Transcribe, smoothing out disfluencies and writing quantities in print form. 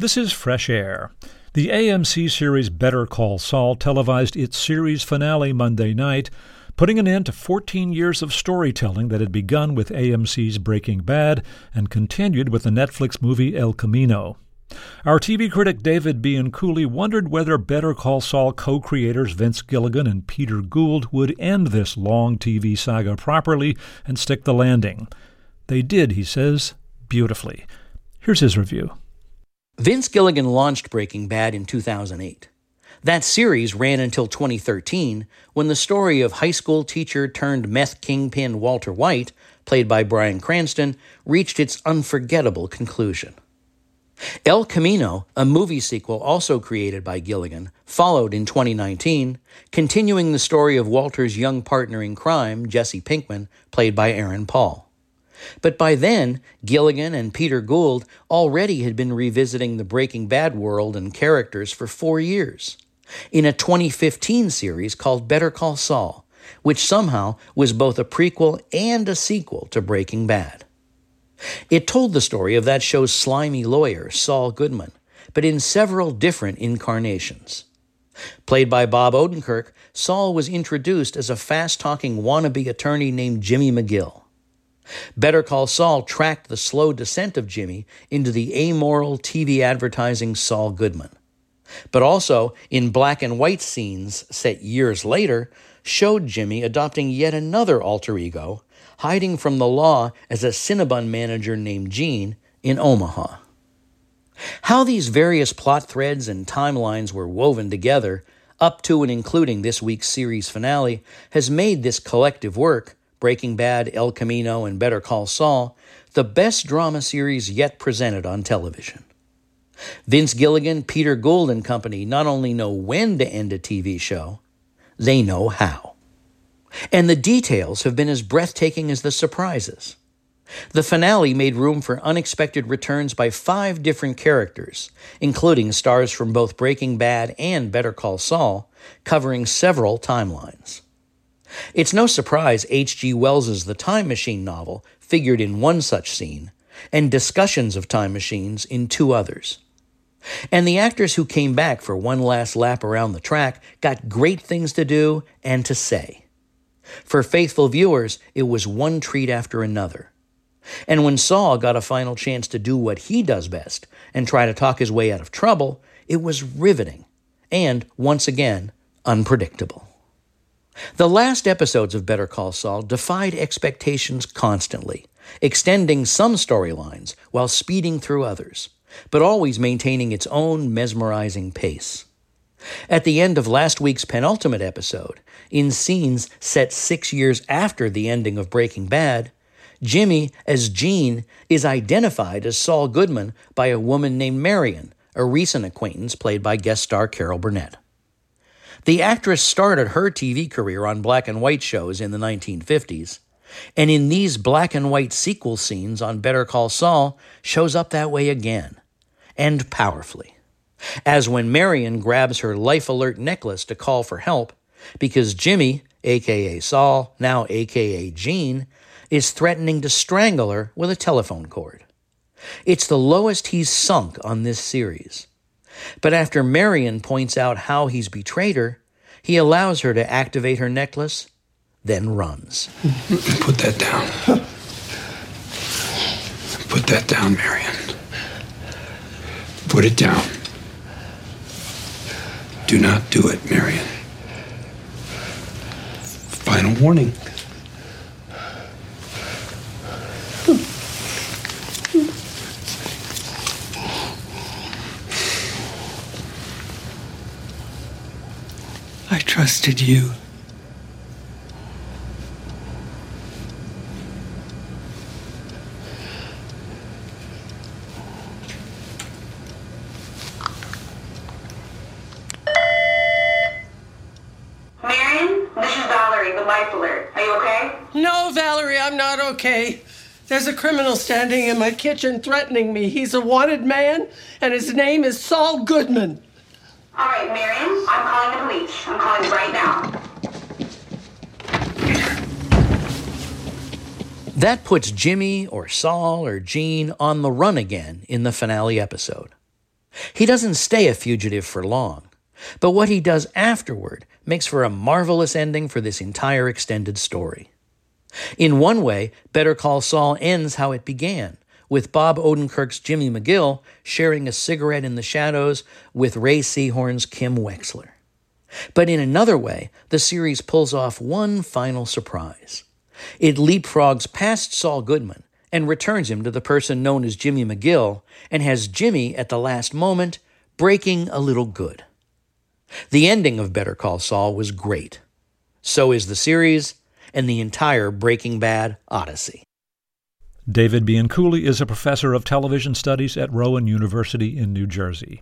This is Fresh Air. The AMC series Better Call Saul televised its series finale Monday night, putting an end to 14 years of storytelling that had begun with AMC's Breaking Bad and continued with the Netflix movie El Camino. Our TV critic David Bianculli wondered whether Better Call Saul co-creators Vince Gilligan and Peter Gould would end this long TV saga properly and stick the landing. They did, he says, beautifully. Here's his review. Vince Gilligan launched Breaking Bad in 2008. That series ran until 2013, when the story of high school teacher turned meth kingpin Walter White, played by Bryan Cranston, reached its unforgettable conclusion. El Camino, a movie sequel also created by Gilligan, followed in 2019, continuing the story of Walter's young partner in crime, Jesse Pinkman, played by Aaron Paul. But by then, Gilligan and Peter Gould already had been revisiting the Breaking Bad world and characters for 4 years, in a 2015 series called Better Call Saul, which somehow was both a prequel and a sequel to Breaking Bad. It told the story of that show's slimy lawyer, Saul Goodman, but in several different incarnations. Played by Bob Odenkirk, Saul was introduced as a fast-talking wannabe attorney named Jimmy McGill. Better Call Saul tracked the slow descent of Jimmy into the amoral TV advertising Saul Goodman, but also, in black and white scenes set years later, showed Jimmy adopting yet another alter ego, hiding from the law as a Cinnabon manager named Gene in Omaha. How these various plot threads and timelines were woven together, up to and including this week's series finale, has made this collective work, Breaking Bad, El Camino, and Better Call Saul, the best drama series yet presented on television. Vince Gilligan, Peter Gould and company not only know when to end a TV show, they know how. And the details have been as breathtaking as the surprises. The finale made room for unexpected returns by 5 different characters, including stars from both Breaking Bad and Better Call Saul, covering several timelines. It's no surprise H.G. Wells's The Time Machine novel figured in one such scene, and discussions of time machines in 2 others. And the actors who came back for one last lap around the track got great things to do and to say. For faithful viewers, it was one treat after another. And when Saul got a final chance to do what he does best and try to talk his way out of trouble, it was riveting and, once again, unpredictable. The last episodes of Better Call Saul defied expectations constantly, extending some storylines while speeding through others, but always maintaining its own mesmerizing pace. At the end of last week's penultimate episode, in scenes set 6 years after the ending of Breaking Bad, Jimmy, as Gene, is identified as Saul Goodman by a woman named Marion, a recent acquaintance played by guest star Carol Burnett. The actress started her TV career on black and white shows in the 1950s, and in these black and white sequel scenes on Better Call Saul shows up that way again, and powerfully. As when Marion grabs her Life Alert necklace to call for help because Jimmy, a.k.a. Saul, now a.k.a. Gene, is threatening to strangle her with a telephone cord. It's the lowest he's sunk on this series. But after Marion points out how he's betrayed her, he allows her to activate her necklace, then runs. Put that down. Put that down, Marion. Put it down. Do not do it, Marion. Final warning. I trusted you. Marion, this is Valerie with Life Alert. Are you okay? No, Valerie, I'm not okay. There's a criminal standing in my kitchen threatening me. He's a wanted man, and his name is Saul Goodman. All right, Marion, I'm calling the police. I'm calling right now. That puts Jimmy or Saul or Gene on the run again in the finale episode. He doesn't stay a fugitive for long, but what he does afterward makes for a marvelous ending for this entire extended story. In one way, Better Call Saul ends how it began, with Bob Odenkirk's Jimmy McGill sharing a cigarette in the shadows with Ray Seahorn's Kim Wexler. But in another way, the series pulls off one final surprise. It leapfrogs past Saul Goodman and returns him to the person known as Jimmy McGill, and has Jimmy, at the last moment, breaking a little good. The ending of Better Call Saul was great. So is the series and the entire Breaking Bad Odyssey. David Bianculli is a professor of television studies at Rowan University in New Jersey.